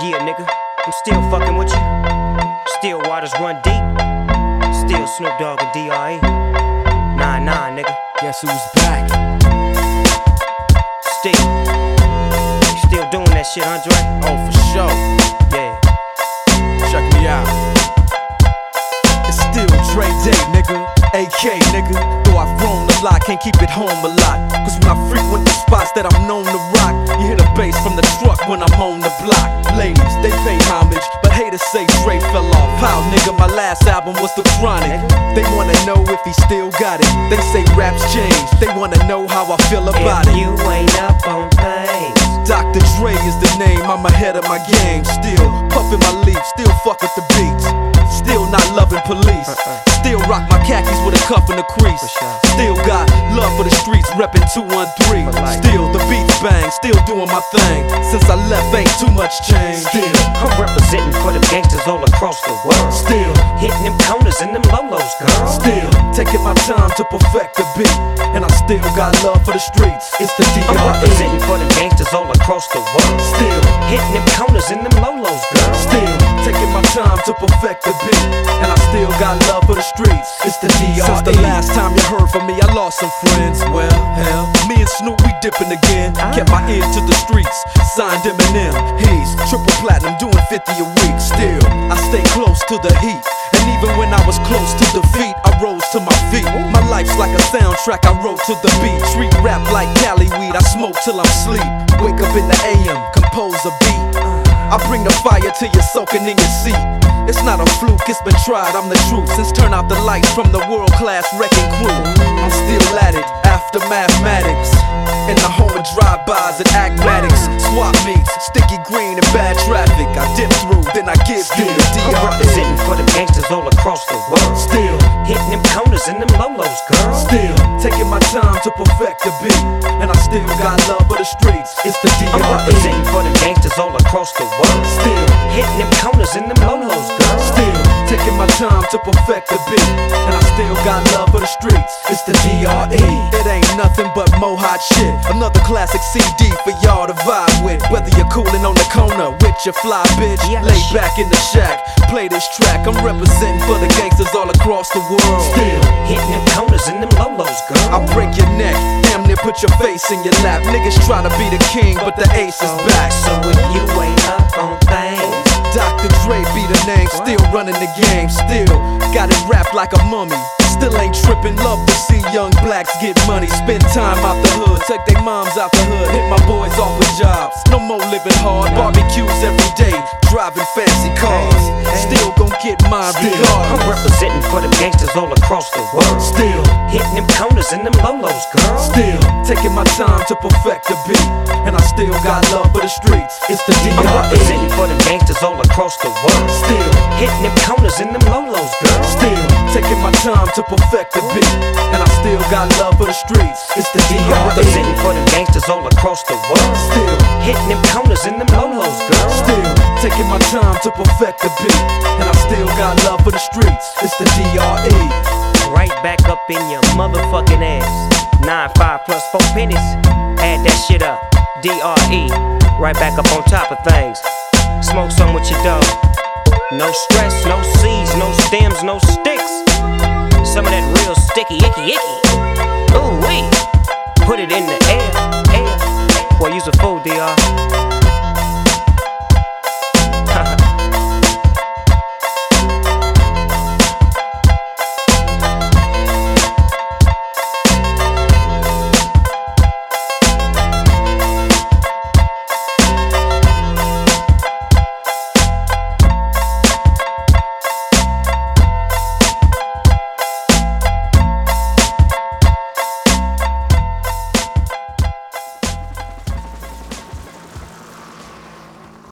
Yeah, nigga, I'm still fucking with you. Still waters run deep. Still Snoop Dogg and D.R.E. Nah, nigga. Guess who's back? Still. You still doing that shit, Andre? Oh, for sure. Yeah. Check me out. It's still Dre Day, nigga. AK, nigga. Though I've grown a lot, can't keep it home a lot. Cause when I frequent the spots that I'm known to rock, you hear the bass from the truck when I'm on the block. Ladies, they pay homage, but haters say Dre fell off. How, nigga, my last album was The Chronic. They wanna know if he still got it. They say raps change, they wanna know how I feel about it. If you ain't up on things, Dr. Dre is the name, I'm ahead of my game. Still puffin' my leaf, still fuck with the beats. Still not loving police. Still rock my khakis with a cuff and a crease. Still got love for the streets, reppin' 213. Still the beats bang, still doing my thing. Since I left ain't too much change. Still I'm representing for the gangsters all across the world. Still hitting them corners and them lolos, girl. Still taking my time to perfect the beat. And I still got love for the streets. It's the D.R.E. I'm representing for the gangsters all across the world. Still hitting them corners and them lolos, girl. Still taking my time to perfect the beat. And I still got love for the streets. It's the D.R.E. Since the last time you heard from me, I lost some friends. Well, hell, me and Snoop, we dipping again. Kept my ear to the streets, signed Eminem. He's triple platinum, doing 50 a week. Still, I stay close to the heat. And even when I was close to defeat, I rose to my feet. My life's like a soundtrack, I wrote to the beat. Street rap like Cali weed, I smoke till I'm sleep. Wake up in the AM, compose a beat. I bring the fire till you're soaking in your seat. It's not a fluke, it's been tried, I'm the truth. Since turn out the lights from the world-class wrecking crew, I'm still at it, after mathematics. In the home of drive-bys and acmatics. Swap meets, sticky green and bad traffic. I dip through, then I give you the D.R.E. I'm representing for the gangsters all across the world. Still hitting them corners and them lolos, girl. Still taking my time to perfect the beat. And I still got love for the streets. It's the D.R.E. I'm representing for the gangsters all across the world. Still hitting them corners and them lolos, girl. Still taking my time to perfect the beat. And I still got love for the streets. It's the D.R.E. It ain't nothing but mo hot shit. Another classic CD for y'all to vibe with. Whether you're coolin' on the corner with your fly bitch, lay back in the shack, play this track. I'm representing for the gangsters all across the world. Still hitting them corners and them lolos, girl. I'll break your neck, damn near put your face in your lap. Niggas try to be the king, but the ace is back. So if you ain't up on things, Dr. Dre be the name, still running the game. Still got it wrapped like a mummy. Still ain't trippin', love to see young blacks get money. Spend time out the hood, take their moms out the hood. Hit my boys off with jobs, no more living hard. Barbecues every day, driving fancy cars. Still gon' get mine regardless. I'm representing for the gangsters all across the world. Still hitting them corners and them lolos, girl. Still taking my time to perfect the beat. And I still got love for the streets. It's the D.R.E. I'm representing for the gangsters all across the world. Still hitting them corners and them lolos, girl. Still taking my time to perfect the beat. And I still got love for the streets. It's the D.R.E. I'm representing for the gangsters all across the world. Still hitting them corners and them lolos, girl. Still taking my time to perfect the beat. And I still got love for the streets. It's the D.R.E. Right back up in your motherfucking ass. 9-5 plus 4 pennies. Add that shit up. D.R.E. Right back up on top of things. Smoke some with your dog. No stress, no seeds, no stems, no sticks. Some of that real sticky, icky. Ooh wee. Put it in the air. Boy, you's a fool, D.R.